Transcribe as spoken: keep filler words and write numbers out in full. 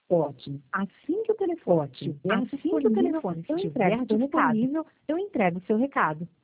Ótimo. Assim que o telefone estiver Assim que o telefone estiver disponível, eu entrego o seu recado.